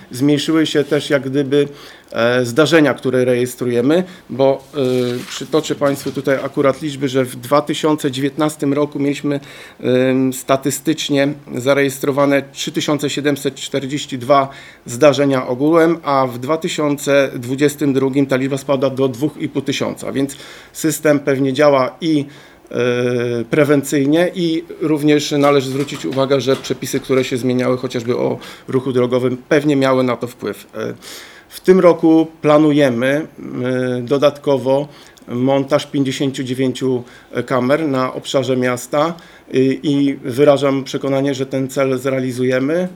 zmniejszyły się też jak gdyby zdarzenia, które rejestrujemy, bo przytoczę Państwu tutaj akurat liczby, że w 2019 roku mieliśmy statystycznie zarejestrowane 3742 zdarzenia ogółem, a w 2022 ta liczba spada do 2500, więc system pewnie działa i prewencyjnie i również należy zwrócić uwagę, że przepisy, które się zmieniały chociażby o ruchu drogowym, pewnie miały na to wpływ. W tym roku planujemy dodatkowo montaż 59 kamer na obszarze miasta i wyrażam przekonanie, że ten cel zrealizujemy.